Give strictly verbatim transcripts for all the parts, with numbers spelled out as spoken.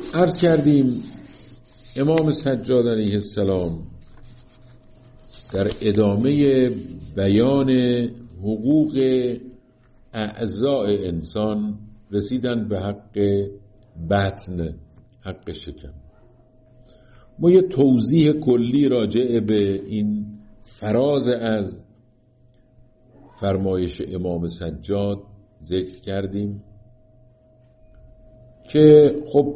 عرض کردیم امام سجاد علیه السلام در ادامه بیان حقوق اعضاء انسان رسیدن به حق بطن، حق شکم. ما یه توضیح کلی راجع به این فراز از فرمایش امام سجاد ذکر کردیم که خب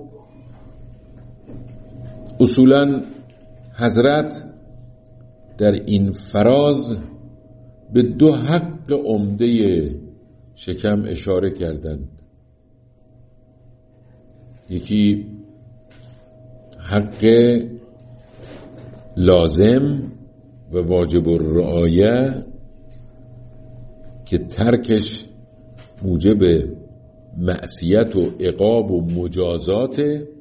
اصولاً حضرت در این فراز به دو حق عمده شکم اشاره کردند. یکی حق لازم و واجب الرعایه که ترکش موجب معصیت و عقاب و مجازات،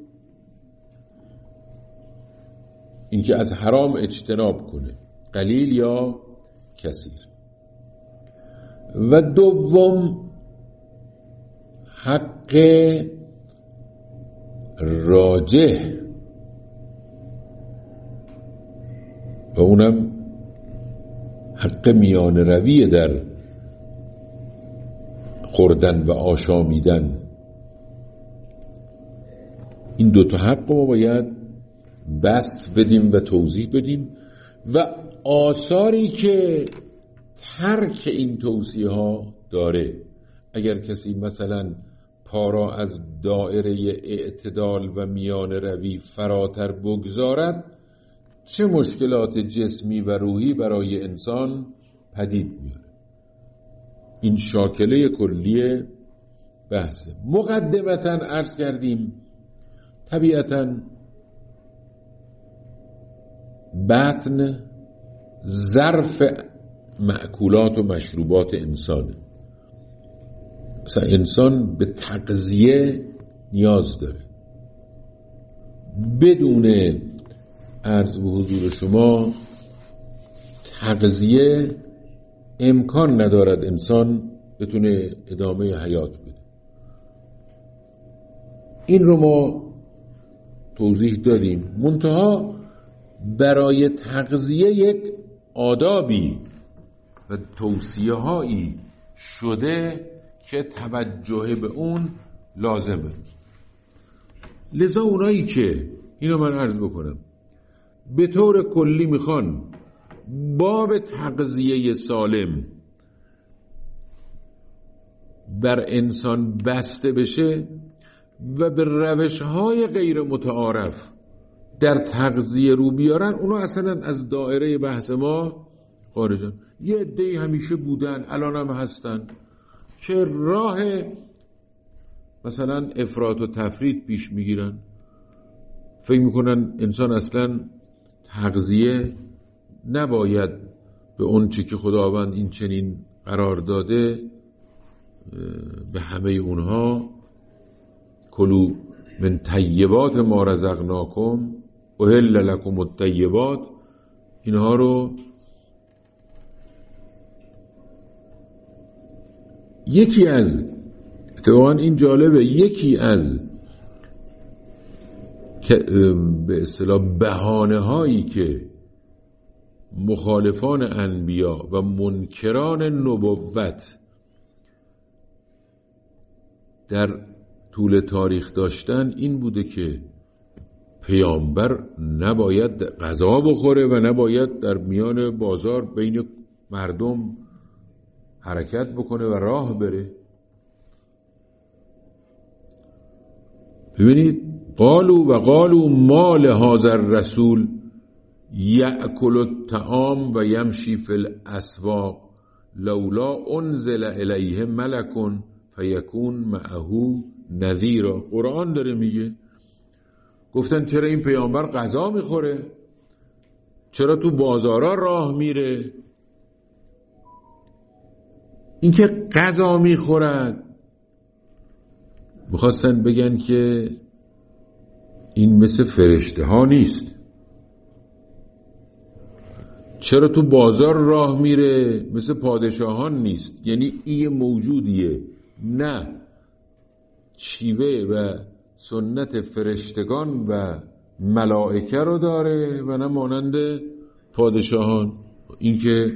اینکه از حرام اجتناب کنه، قلیل یا کثیر. و دوم حق راجح و اونم حق میان روی در خوردن و آشامیدن. این دوتا حق ما باید بست بدیم و توضیح بدیم و آثاری که ترک این توصیه ها داره. اگر کسی مثلا پا را از دایره اعتدال و میان روی فراتر بگذارد، چه مشکلات جسمی و روحی برای انسان پدید میاره. این شاکله کلی بحثه. مقدمتاً عرض کردیم طبیعتاً بطن ظرف مأکولات و مشروبات انسانه. مثلا انسان به تغذیه نیاز داره. بدون عرض به حضور شما تغذیه امکان ندارد انسان بتونه ادامه حیات بده. این رو ما توضیح دادیم. منتها برای تغذیه یک آدابی و توصیه هایی شده که توجه به اون لازمه. لذا اونایی که اینو من عرض بکنم به طور کلی میخوان باب تغذیه سالم بر انسان بسته بشه و به روش‌های غیر متعارف در تغذیه رو بیارن، اونا اصلا از دایره بحث ما خارجن. یه عده‌ای همیشه بودن، الان هم هستن که راه مثلا افراط و تفرید پیش میگیرن. فکر میکنن انسان اصلا تغذیه نباید به اون چی که خداوند این چنین قرار داده به همه اونها کلوا من طیبات ما رزقناکم احل لکم الطیبات، اینها رو یکی از اتفاقاً این جالبه، یکی از به اصطلاح بهانه هایی که مخالفان انبیا و منکران نبوت در طول تاریخ داشتن این بوده که پیامبر نباید غذا بخوره و نباید در میان بازار بین مردم حرکت بکنه و راه بره. ببینید قالوا و قالوا ما لهذا الرسول یأکل الطعام و یمشی فی الاسواق لولا انزل الیه ملک فیکون معه نذیرا. قرآن داره میگه، گفتن چرا این پیامبر غذا میخوره، چرا تو بازارا راه میره. این که غذا میخورد میخواستن بگن که این مثل فرشته ها نیست. چرا تو بازار راه میره مثل پادشاهان نیست. یعنی این موجودیه، نه شیوه و سنت فرشتگان و ملائکه رو داره و نه مانند پادشاهان. این که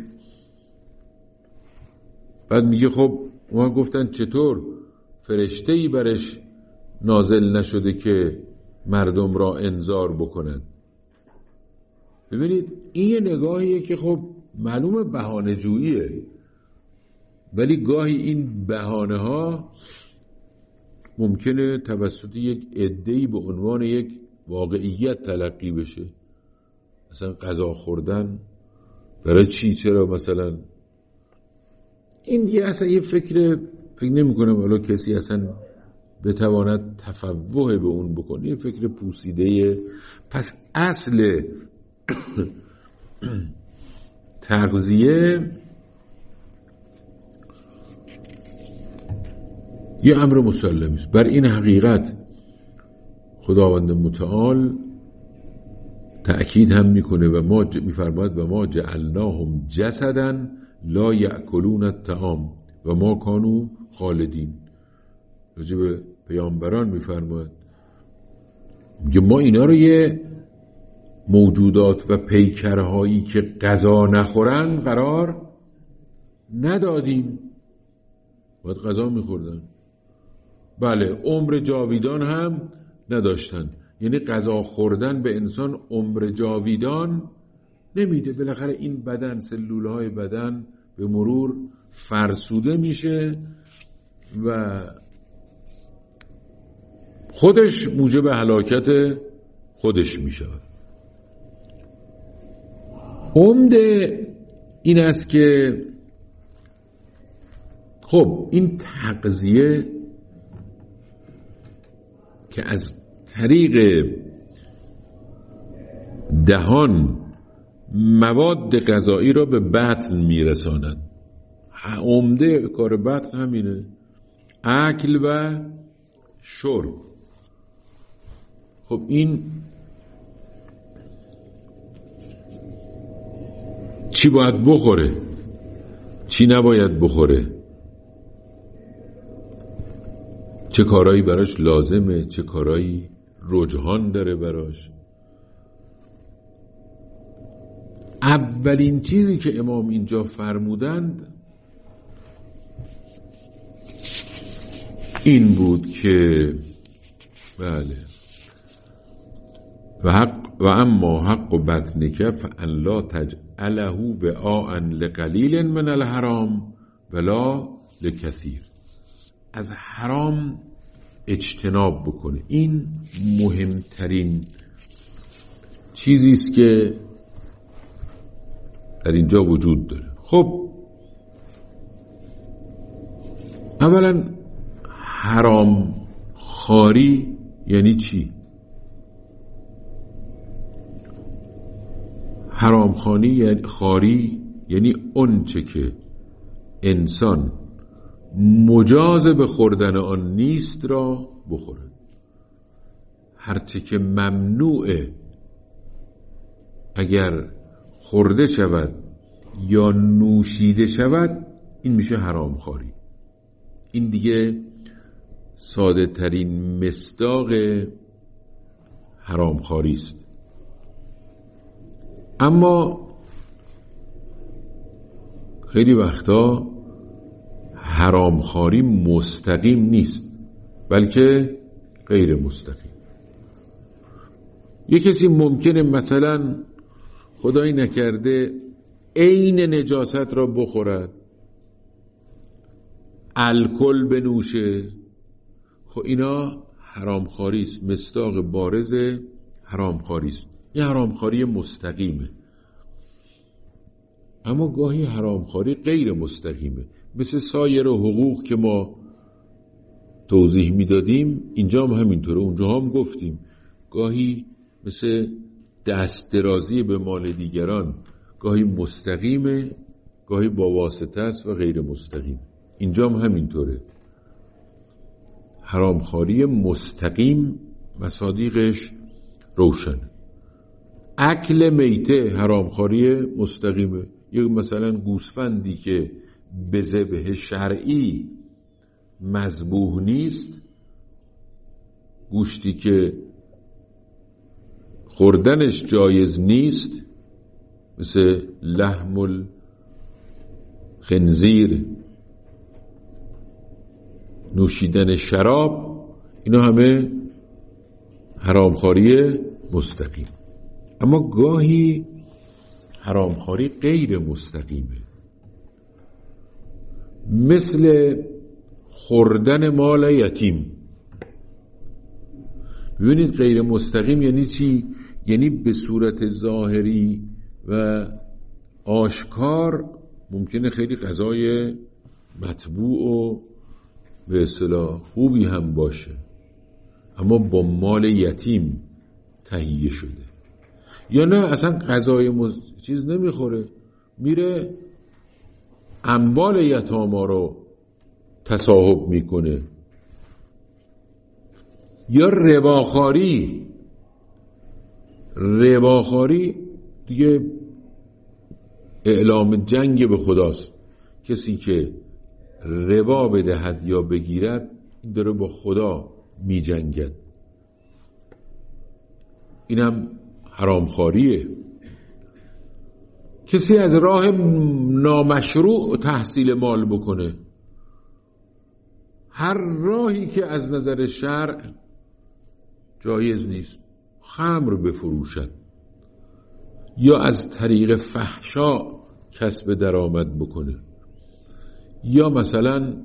بعد میگه خب ما گفتن چطور فرشته‌ای برش نازل نشده که مردم را انذار بکنن. ببینید این یه نگاهیه که خب معلومه بهانه جوییه، ولی گاهی این بهانه ها ممکنه توسط یک عده‌ای به عنوان یک واقعیت تلقی بشه. مثلا غذا خوردن برای چی؟ چرا مثلا این دیگه اصلا یه فکر فکر نمی کنم حالا کسی اصلا بتواند تفوه به اون بکنه، یه فکر پوسیده. پس اصل تغذیه یه امر مسلمی است. بر این حقیقت خداوند متعال تأکید هم میکنه و ما میفرماید و ما جعلناهم جسدا لا یأکلون الطعام و ما کانوا خالدین. راجع به پیامبران میفرماید میگه ما اینا رو یه موجودات و پیکرهایی که غذا نخورن قرار ندادیم، باید غذا میخوردن. بله عمر جاویدان هم نداشتن، یعنی غذا خوردن به انسان عمر جاویدان نمیده. بالاخره این بدن، سلولهای بدن به مرور فرسوده میشه و خودش موجب هلاکت خودش میشه. عمده این است که خب این تغذیه که از طریق دهان مواد غذایی را به بطن میرساند. عمده کار بطن همینه، اکل و شرب. خب این چی باید بخوره، چی نباید بخوره، چه کارهایی براش لازمه، چه کارهایی رجحان داره براش. اولین چیزی که امام اینجا فرمودند این بود که بله و حق و اما حق و بطنک فان لا تجعله وعاء لقلیل من الحرام ولا لکثیر. از حرام اجتناب بکنه. این مهمترین چیزی است که در اینجا وجود داره. خب اولا حرام خواری یعنی چی؟ حرام خواری یعنی خواری یعنی اون چه که انسان مجاز به خوردن آن نیست را بخورد. هرچه که ممنوعه اگر خورده شود یا نوشیده شود این میشه حرام خواری. این دیگه ساده ترین مصداق حرام خواری است. اما خیلی وقتا حرام خواری مستقیم نیست بلکه غیر مستقیم. یک کسی ممکنه مثلا خدایی نکرده عین نجاست را بخورد، الکل بنوشه. خب اینا حرامخواری است، مصداق بارز حرامخواری است. این حرامخواری مستقیمه. اما گاهی حرامخواری غیر مستقیمه، مثل سایر حقوق که ما توضیح میدادیم اینجا هم همینطوره. اونجا هم گفتیم گاهی مثل دست درازی به مال دیگران گاهی مستقیمه، گاهی با واسطه است و غیر مستقیم. اینجا هم همینطوره. حرامخواری مستقیم مصادیقش روشن. اکل میته حرامخواری مستقیمه. یک مثلا گوسفندی که به ذبح شرعی مذبوح نیست گوشتی که خوردنش جایز نیست، مثل لحم الخنزیر، نوشیدن شراب، اینا همه حرامخواری مستقیم. اما گاهی حرامخواری غیر مستقیمه، مثل خوردن مال یتیم. ببینید غیر مستقیم یعنی چی؟ یعنی به صورت ظاهری و آشکار ممکنه خیلی غذای مطبوع و به اصطلاح خوبی هم باشه، اما با مال یتیم تهیه شده. یا نه اصلا غذای مز... چیز نمیخوره، میره اموال یتاما رو تصاحب میکنه. یا رباخواری. رباخواری دیگه اعلام جنگ به خداست. کسی که ربا بدهد یا بگیرد این داره با خدا می جنگد. اینم حرامخواریه. کسی از راه نامشروع تحصیل مال بکنه، هر راهی که از نظر شرع جایز نیست، خمر بفروشد یا از طریق فحشا کسب درآمد بکنه، یا مثلا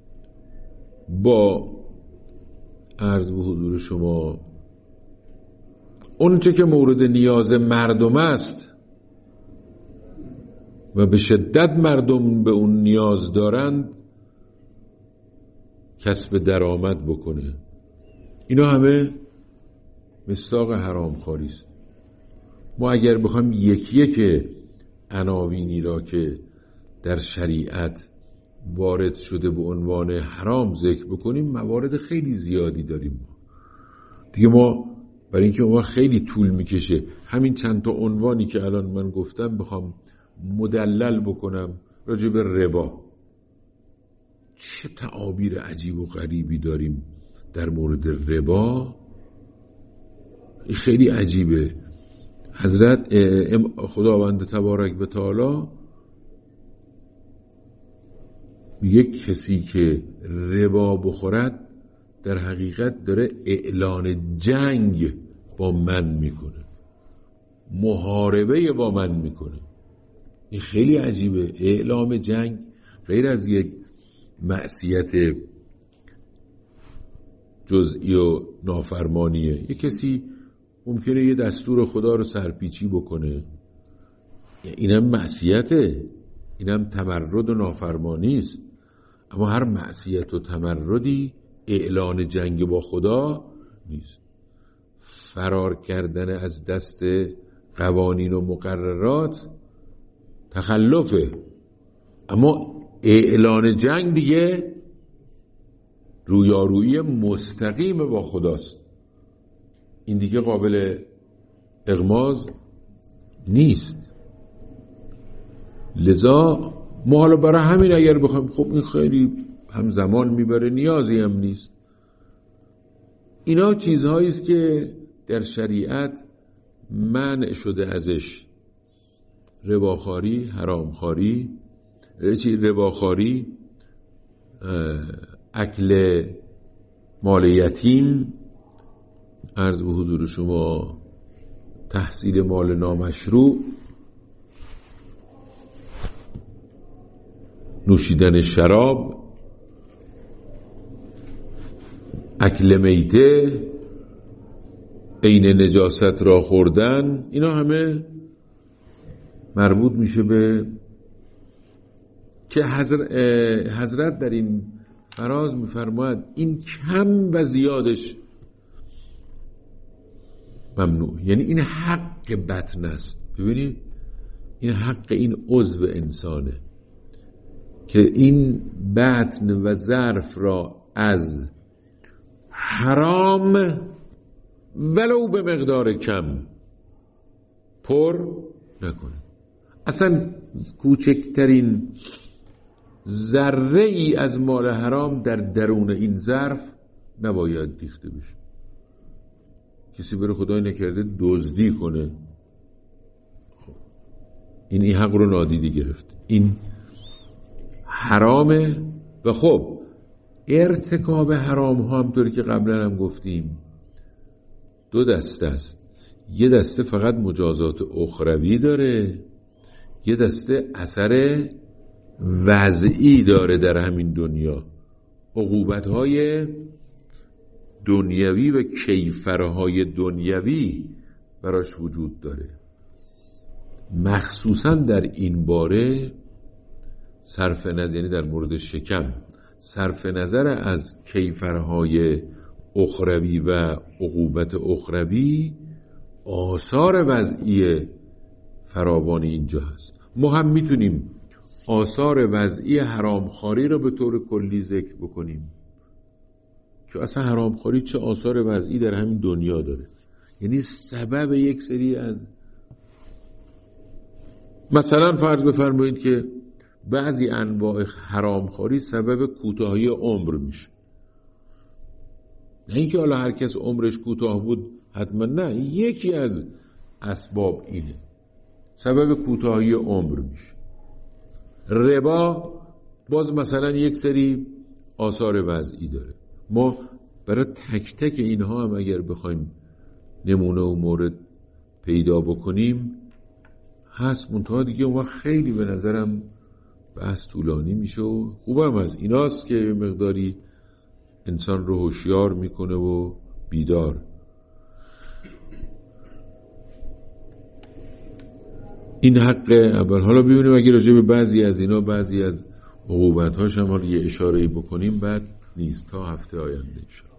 با عرض به حضور شما اون چه که مورد نیاز مردم است و به شدت مردم به اون نیاز دارند کسب درآمد بکنه. اینا همه مصداق حرامخواری است. ما اگر بخوایم یکی یک عناوینی را که در شریعت وارد شده به عنوان حرام ذکر بکنیم، موارد خیلی زیادی داریم دیگه. ما برای اینکه اون خیلی طول میکشه همین چند تا عنوانی که الان من گفتم بخوام مدلل بکنم راجع به ربا، چه تعابیر عجیب و غریبی داریم در مورد ربا، خیلی عجیبه. حضرت خداوند تبارک و تعالی یک کسی که ربا بخورد در حقیقت داره اعلان جنگ با من میکنه، محاربه با من میکنه. این خیلی عجیبه. اعلام جنگ غیر از یک معصیت جزئی و نافرمانیه. یک کسی ممکنه یه دستور خدا رو سرپیچی بکنه، اینم معصیته، اینم تمرد و نافرمانی است. اما هر معصیت و تمردی اعلان جنگ با خدا نیست. فرار کردن از دست قوانین و مقررات تخلفه، اما اعلان جنگ دیگه رویارویی مستقیم با خداست. این دیگه قابل اغماض نیست. لذا ما حالا برای همین اگر بخوایم خب این خیلی همزمان میبره، نیازی هم نیست. اینا چیزهایی است که در شریعت منع شده ازش. رباخواری، حرامخواری، چی رباخواری، اکل مال یتیم، عرض به حضور شما تحصیل مال نامشروع، نوشیدن شراب، اکل میته، عین نجاست را خوردن، اینا همه مربوط میشه به که حضرت, حضرت در این فراز میفرماید این کم و زیادش ممنوع، یعنی این حق بطن است. ببینید این حق این عضو انسانه که این بطن و ظرف را از حرام ولو به مقدار کم پر نکنه. اصلا کوچکترین ذره ای از مال حرام در درون این ظرف نباید ریخته بشه. کسی بره خدای نکرده دزدی کنه، خب این این حق رو نادیده گرفت، این حرامه. و خب ارتکاب حرام ها همطوری که قبلا هم گفتیم دو دسته است. یه دسته فقط مجازات اخروی داره، یه دسته اثر وضعی داره در همین دنیا، عقوبت‌های دنیوی و کیفرهای دنیوی براش وجود داره. مخصوصا در این باره صرف نظر، یعنی در مورد شکم، صرف نظر از کیفرهای اخروی و عقوبت اخروی، آثار وضعی فراوانی اینجا هست. ما هم میتونیم آثار وضعی حرامخواری رو به طور کلی ذکر بکنیم که اصلا حرامخواری چه آثار وضعی در همین دنیا داره. یعنی سبب یک سری از، مثلا فرض بفرمایید که بعضی انواع حرامخواری سبب کوتاهی عمر میشه. نه اینکه حالا هر کس عمرش کوتاه بود حتما، نه، یکی از اسباب اینه، سبب کوتاهی عمر میشه. ربا باز مثلا یک سری آثار وضعی داره. ما برای تک تک اینها هم اگر بخوایم نمونه و مورد پیدا بکنیم هست، منتها دیگه اون وقت خیلی به نظرم بحث طولانی میشه و خوبم از ایناست که مقداری انسان رو هوشیار میکنه و بیدار. این حق اول. حالا ببینیم اگه راجع به بعضی از اینا، بعضی از عقوبت‌هاش هم یه اشاره‌ای بکنیم بعد نیست تا هفته آینده انشاءالله.